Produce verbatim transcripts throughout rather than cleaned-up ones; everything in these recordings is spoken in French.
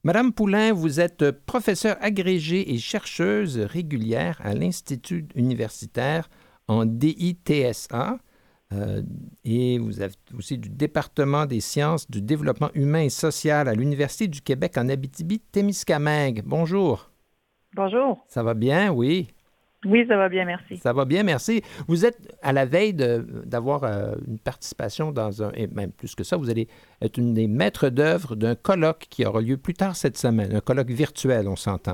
Madame Poulain, vous êtes professeure agrégée et chercheuse régulière à l'Institut universitaire en D I T S A euh, et vous êtes aussi du département des sciences du développement humain et social à l'Université du Québec en Abitibi-Témiscamingue. Bonjour. Bonjour. Ça va bien, oui? Oui, ça va bien, merci. Ça va bien, merci. Vous êtes à la veille de, d'avoir euh, une participation dans un, et même plus que ça, vous allez être une des maîtres d'œuvre d'un colloque qui aura lieu plus tard cette semaine, un colloque virtuel, on s'entend.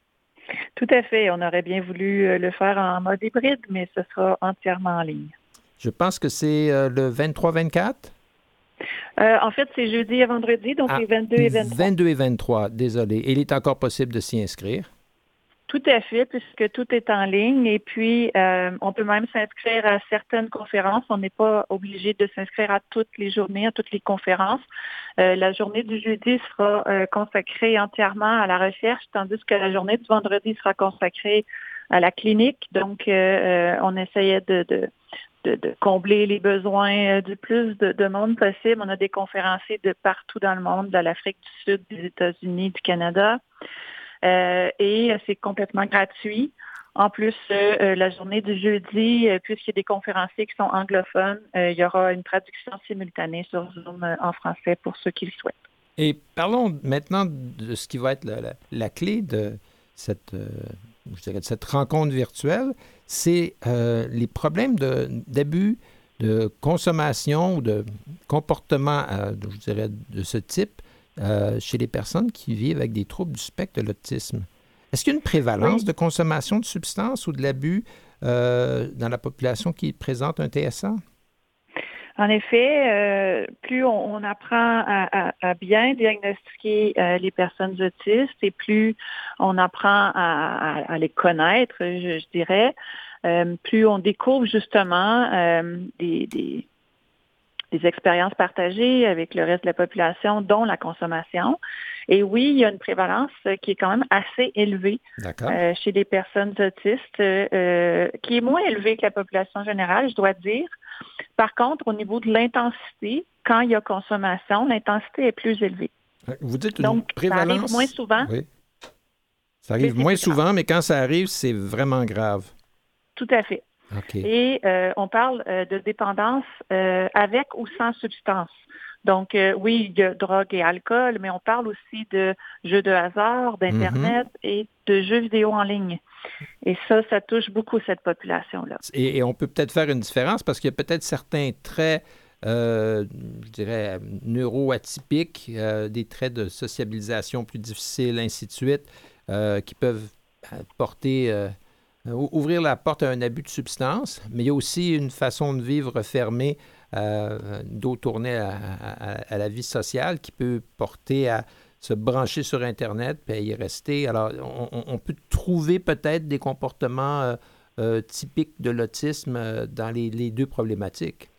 Tout à fait. On aurait bien voulu le faire en mode hybride, mais ce sera entièrement en ligne. Je pense que c'est euh, le vingt-trois vingt-quatre? Euh, en fait, c'est jeudi et vendredi, donc Ah, les vingt-deux et vingt-trois. vingt-deux et vingt-trois, désolé. Et il est encore possible de s'y inscrire? Tout à fait, puisque tout est en ligne. Et puis, euh, on peut même s'inscrire à certaines conférences. On n'est pas obligé de s'inscrire à toutes les journées, à toutes les conférences. Euh, la journée du jeudi sera euh, consacrée entièrement à la recherche, tandis que la journée du vendredi sera consacrée à la clinique. Donc, euh, on essayait de, de, de, de combler les besoins du plus de, de monde possible. On a des conférenciers de partout dans le monde, de l'Afrique du Sud, des États-Unis, du Canada. Euh, et c'est complètement gratuit. En plus, euh, la journée du jeudi, euh, puisqu'il y a des conférenciers qui sont anglophones, euh, il y aura une traduction simultanée sur Zoom euh, en français pour ceux qui le souhaitent. Et parlons maintenant de ce qui va être la, la, la clé de cette, euh, je dirais, de cette rencontre virtuelle, c'est euh, les problèmes de, d'abus, de consommation ou de comportement, euh, je dirais, de ce type euh, chez les personnes qui vivent avec des troubles du spectre de l'autisme. Est-ce qu'il y a une prévalence Oui. de consommation de substances ou de l'abus euh, dans la population qui présente un T S A? En effet, euh, plus on, on apprend à, à, à bien diagnostiquer euh, les personnes autistes et plus on apprend à, à, à les connaître, je, je dirais, euh, plus on découvre justement euh, des, des, des expériences partagées avec le reste de la population, dont la consommation. Et oui, il y a une prévalence qui est quand même assez élevée euh, chez les personnes autistes, euh, qui est moins élevée que la population générale, je dois dire. Par contre, au niveau de l'intensité, quand il y a consommation, l'intensité est plus élevée. Vous dites une Donc, prévalence... ça arrive moins souvent. Oui. Ça arrive moins souvent, grave. mais quand ça arrive, c'est vraiment grave. Tout à fait. Okay. Et euh, on parle euh, de dépendance euh, avec ou sans substance. Donc, euh, oui, il y a drogue et alcool, mais on parle aussi de jeux de hasard, d'Internet mm-hmm. et de jeux vidéo en ligne. Et ça, ça touche beaucoup cette population-là. Et, et on peut peut-être faire une différence parce qu'il y a peut-être certains traits, euh, je dirais, neuroatypiques, euh, des traits de sociabilisation plus difficiles, ainsi de suite, euh, qui peuvent porter... Euh, ouvrir la porte à un abus de substance, mais il y a aussi une façon de vivre fermée, euh, dos tourné à, à, à la vie sociale qui peut porter à se brancher sur Internet puis à y rester. Alors, on, on peut trouver peut-être des comportements euh, euh, typiques de l'autisme euh, dans les, les deux problématiques.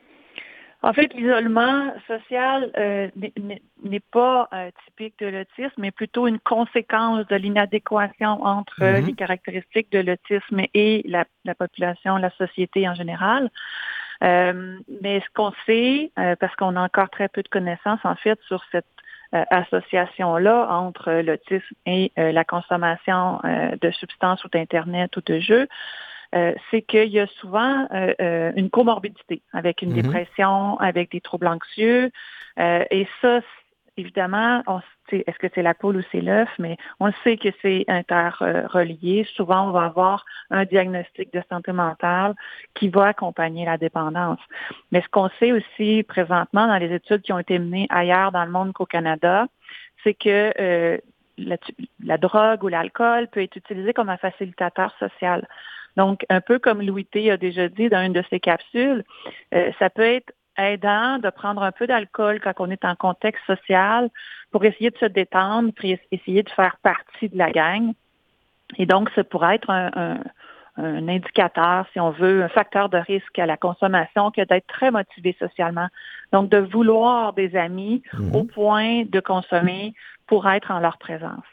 En fait, l'isolement social euh, n'est, n'est pas euh, typique de l'autisme, mais plutôt une conséquence de l'inadéquation entre mm-hmm. les caractéristiques de l'autisme et la, la population, la société en général. Euh, mais ce qu'on sait, euh, parce qu'on a encore très peu de connaissances en fait sur cette euh, association-là entre l'autisme et euh, la consommation euh, de substances ou d'Internet ou de jeux, Euh, c'est qu'il y a souvent euh, euh, une comorbidité avec une mm-hmm. dépression, avec des troubles anxieux. Euh, et ça, évidemment, on, est-ce que c'est la poule ou c'est l'œuf, mais on le sait que c'est interrelié. Souvent, on va avoir un diagnostic de santé mentale qui va accompagner la dépendance. Mais ce qu'on sait aussi présentement dans les études qui ont été menées ailleurs dans le monde qu'au Canada, c'est que euh, la, la drogue ou l'alcool peut être utilisé comme un facilitateur social. Donc, un peu comme Louis T a déjà dit dans une de ses capsules, euh, ça peut être aidant de prendre un peu d'alcool quand on est en contexte social pour essayer de se détendre, puis essayer de faire partie de la gang. Et donc, ça pourrait être un, un, un indicateur, si on veut, un facteur de risque à la consommation que d'être très motivé socialement. Donc, de vouloir des amis mm-hmm. au point de consommer pour être en leur présence.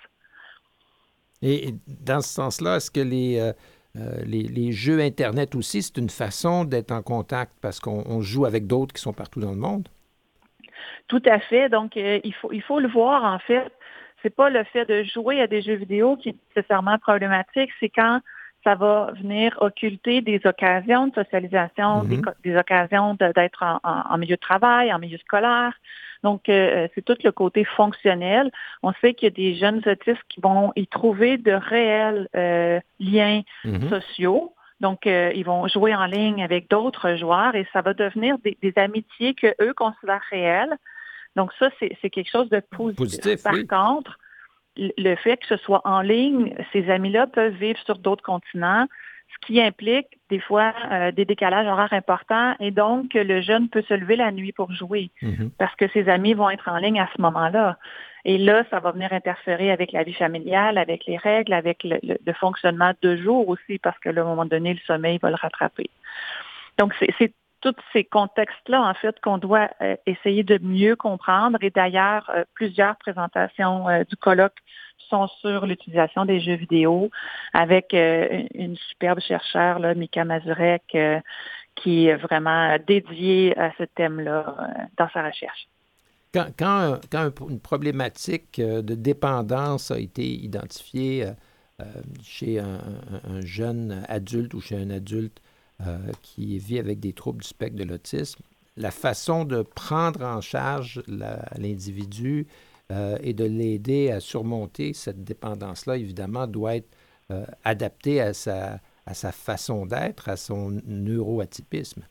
Et dans ce sens-là, est-ce que les... Euh... Euh, les, les jeux Internet aussi, c'est une façon d'être en contact parce qu'on on joue avec d'autres qui sont partout dans le monde? Tout à fait. Donc, euh, il faut, il faut le voir, en fait, c'est pas le fait de jouer à des jeux vidéo qui est nécessairement problématique, c'est quand ça va venir occulter des occasions de socialisation, Mm-hmm. des, des occasions de, d'être en, en, en milieu de travail, en milieu scolaire. Donc, euh, c'est tout le côté fonctionnel. On sait qu'il y a des jeunes autistes qui vont y trouver de réels euh, liens mm-hmm. sociaux. Donc, euh, ils vont jouer en ligne avec d'autres joueurs et ça va devenir des, des amitiés qu'eux considèrent réelles. Donc, ça, c'est, c'est quelque chose de positif. Positif, Par oui. contre, le fait que ce soit en ligne, ces amis-là peuvent vivre sur d'autres continents, ce qui implique des fois euh, des décalages horaires importants et donc le jeune peut se lever la nuit pour jouer mm-hmm. parce que ses amis vont être en ligne à ce moment-là. Et là, ça va venir interférer avec la vie familiale, avec les règles, avec le, le, le fonctionnement de jour aussi parce que là, à un moment donné, le sommeil va le rattraper. Donc, c'est, c'est tous ces contextes-là, en fait, qu'on doit euh, essayer de mieux comprendre. Et d'ailleurs, euh, plusieurs présentations euh, du colloque sont sur l'utilisation des jeux vidéo avec euh, une superbe chercheure, là, Mika Mazurek, euh, qui est vraiment dédiée à ce thème-là euh, dans sa recherche. Quand, quand, quand une problématique de dépendance a été identifiée euh, chez un, un jeune adulte ou chez un adulte, Euh, qui vit avec des troubles du spectre de l'autisme, la façon de prendre en charge la, l'individu euh, et de l'aider à surmonter cette dépendance-là, évidemment, doit être euh, adaptée à sa, à sa façon d'être, à son neuroatypisme.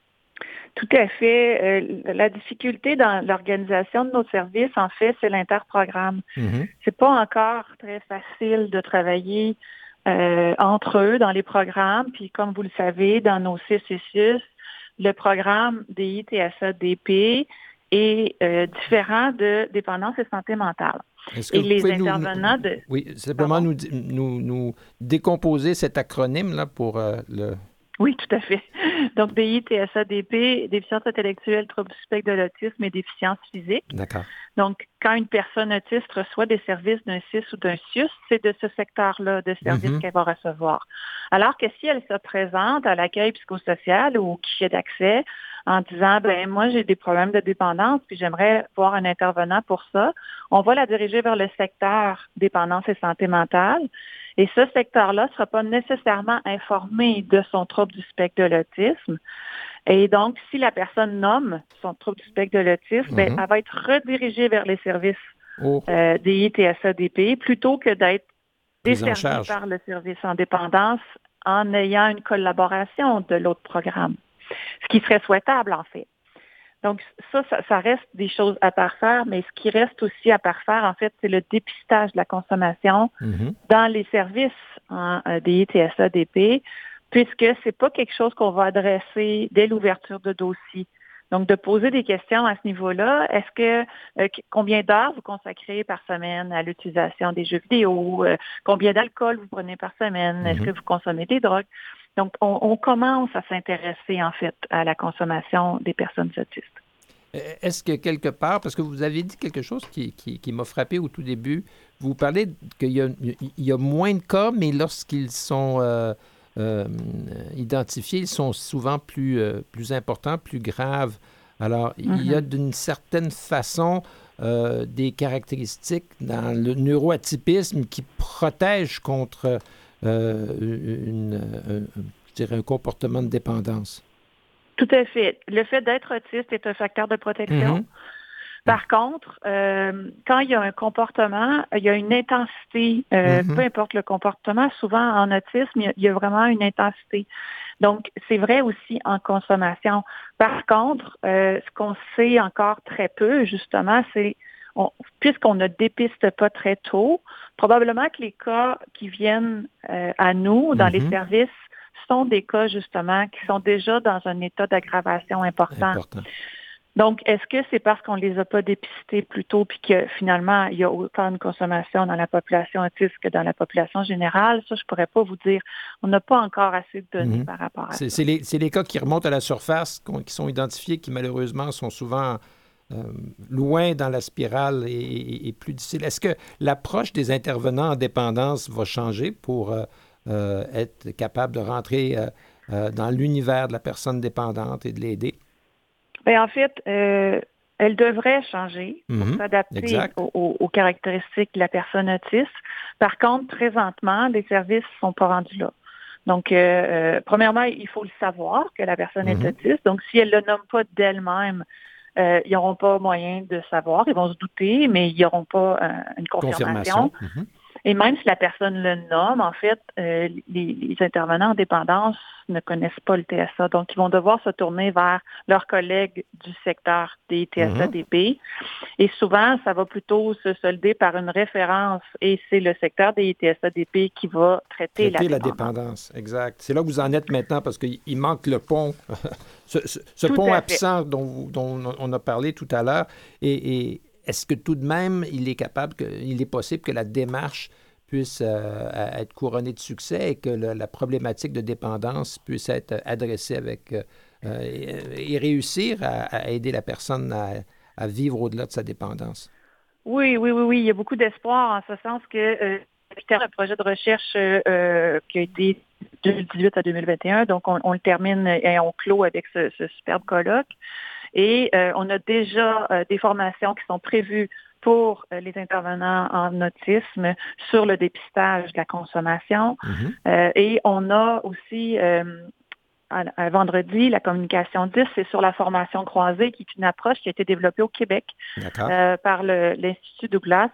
Tout à fait. Euh, la difficulté dans l'organisation de nos services, en fait, c'est l'interprogramme. Mm-hmm. C'est pas encore très facile de travailler Euh, entre eux dans les programmes. Puis comme vous le savez, dans nos C C C I S, le programme D I T S A D P est euh, différent de dépendance et santé mentale. Est-ce que et vous les pouvez intervenants nous, de... Oui, simplement nous, nous, nous décomposer cet acronyme-là pour euh, le... Oui, tout à fait. Donc, D I T S A D P, déficience intellectuelle, trouble du spectre de l'autisme et déficience physique. D'accord. Donc, quand une personne autiste reçoit des services d'un C I S ou d'un C I U S, c'est de ce secteur-là de services mm-hmm. qu'elle va recevoir. Alors que si elle se présente à l'accueil psychosocial ou au guichet d'accès en disant, ben moi, j'ai des problèmes de dépendance, puis j'aimerais voir un intervenant pour ça, on va la diriger vers le secteur dépendance et santé mentale. Et ce secteur-là ne sera pas nécessairement informé de son trouble du spectre de l'autisme. Et donc, si la personne nomme son trouble du spectre de l'autisme, mm-hmm. ben, elle va être redirigée vers les services oh. euh, D I T S A D P plutôt que d'être desservie par le service en dépendance en ayant une collaboration de l'autre programme, ce qui serait souhaitable en fait. Donc, ça, ça, ça reste des choses à parfaire, mais ce qui reste aussi à parfaire, en fait, c'est le dépistage de la consommation mm-hmm. dans les services en euh, D I T S A D P, puisque c'est pas quelque chose qu'on va adresser dès l'ouverture de dossier. Donc, de poser des questions à ce niveau-là, est-ce que euh, combien d'heures vous consacrez par semaine à l'utilisation des jeux vidéo? Euh, combien d'alcool vous prenez par semaine? Mm-hmm. Est-ce que vous consommez des drogues? Donc, on, on commence à s'intéresser, en fait, à la consommation des personnes autistes. Est-ce que quelque part, parce que vous avez dit quelque chose qui, qui, qui m'a frappé au tout début, vous parlez qu'il y a, il y a moins de cas, mais lorsqu'ils sont euh, euh, identifiés, ils sont souvent plus, euh, plus importants, plus graves. Alors, mm-hmm. il y a d'une certaine façon euh, des caractéristiques dans le neuroatypisme qui protègent contre euh, une, un, je dirais un comportement de dépendance. Tout à fait. Le fait d'être autiste est un facteur de protection. Mm-hmm. Par contre, euh, quand il y a un comportement, il y a une intensité, euh, mm-hmm. peu importe le comportement, souvent en autisme, il y a, il y a vraiment une intensité. Donc, c'est vrai aussi en consommation. Par contre, euh, ce qu'on sait encore très peu, justement, c'est, on, puisqu'on ne dépiste pas très tôt, probablement que les cas qui viennent euh, à nous, dans mm-hmm. les services, sont des cas, justement, qui sont déjà dans un état d'aggravation important. important. Donc, est-ce que c'est parce qu'on ne les a pas dépistés plus tôt puis que finalement, il y a autant de consommation dans la population autiste que dans la population générale? Ça, je ne pourrais pas vous dire. On n'a pas encore assez de données mm-hmm. par rapport à c'est, ça. C'est les, c'est les cas qui remontent à la surface, qui sont identifiés, qui malheureusement sont souvent euh, loin dans la spirale et, et, et plus difficiles. Est-ce que l'approche des intervenants en dépendance va changer pour... Euh, Euh, être capable de rentrer euh, euh, dans l'univers de la personne dépendante et de l'aider? Bien, en fait, euh, elle devrait changer pour Mm-hmm. s'adapter aux, aux, aux caractéristiques de la personne autiste. Par contre, présentement, les services ne sont pas rendus là. Donc, euh, euh, premièrement, il faut le savoir que la personne mm-hmm. est autiste. Donc, si elle ne le nomme pas d'elle-même, euh, ils n'auront pas moyen de savoir. Ils vont se douter, mais ils n'auront pas euh, une confirmation. confirmation. Mm-hmm. Et même si la personne le nomme, en fait, euh, les, les intervenants en dépendance ne connaissent pas le T S A. Donc, ils vont devoir se tourner vers leurs collègues du secteur des T S A D P. Mm-hmm. Et souvent, ça va plutôt se solder par une référence. Et c'est le secteur des T S A D P qui va traiter, traiter la, dépendance. la dépendance. Exact. C'est là que vous en êtes maintenant parce qu'il manque le pont, ce, ce, ce pont absent dont, dont on a parlé tout à l'heure. Et, et est-ce que tout de même, il est capable, que, il est possible que la démarche puisse euh, être couronnée de succès et que le, la problématique de dépendance puisse être adressée avec euh, et, et réussir à, à aider la personne à, à vivre au-delà de sa dépendance? Oui, oui, oui, oui. Il y a beaucoup d'espoir en ce sens que euh, un projet de recherche euh, qui a été de deux mille dix-huit à deux mille vingt et un, donc on, on le termine et on clôt avec ce, ce superbe colloque. Et euh, on a déjà euh, des formations qui sont prévues pour euh, les intervenants en autisme sur le dépistage de la consommation. Mm-hmm. Euh, et on a aussi, euh, à, à vendredi, la communication dix, c'est sur la formation croisée, qui est une approche qui a été développée au Québec euh, par le, l'Institut Douglas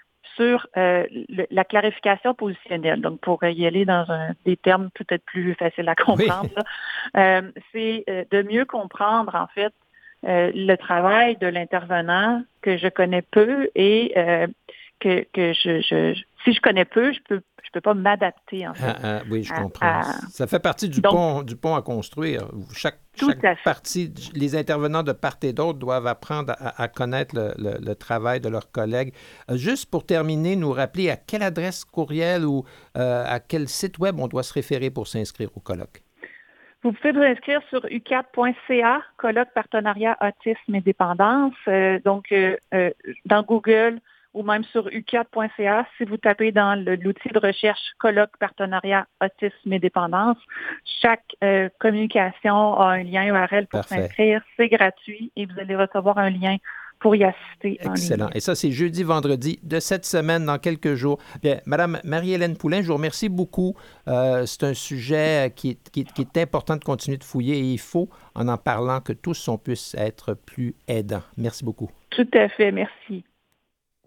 sur euh, le, la clarification positionnelle. Donc, pour y aller dans un, des termes peut-être plus faciles à comprendre, oui. là, euh, c'est euh, de mieux comprendre, en fait, Euh, le travail de l'intervenant que je connais peu et euh, que, que je, je, je, si je connais peu, je peux je peux pas m'adapter, en fait. Ah, ah, oui, je à, comprends. À... Ça fait partie du, Donc, pont, du pont à construire. Chaque, chaque partie, les intervenants de part et d'autre doivent apprendre à, à connaître le, le, le travail de leurs collègues. Euh, juste pour terminer, nous rappeler à quelle adresse courriel ou euh, à quel site web on doit se référer pour s'inscrire au colloque? Vous pouvez vous inscrire sur u quatre point c a, colloque partenariat autisme et dépendance. Euh, donc, euh, euh, dans Google ou même sur u quatre point c a, si vous tapez dans le, l'outil de recherche colloque partenariat autisme et dépendance, chaque euh, communication a un lien U R L pour Parfait. S'inscrire. C'est gratuit et vous allez recevoir un lien pour y assister. Excellent. Et ça, c'est jeudi, vendredi de cette semaine, dans quelques jours. Bien, Madame Marie-Hélène Poulin, je vous remercie beaucoup. Euh, c'est un sujet qui est, qui, est, qui est important de continuer de fouiller et il faut, en en parlant, que tous on puisse être plus aidants. Merci beaucoup. Tout à fait. Merci.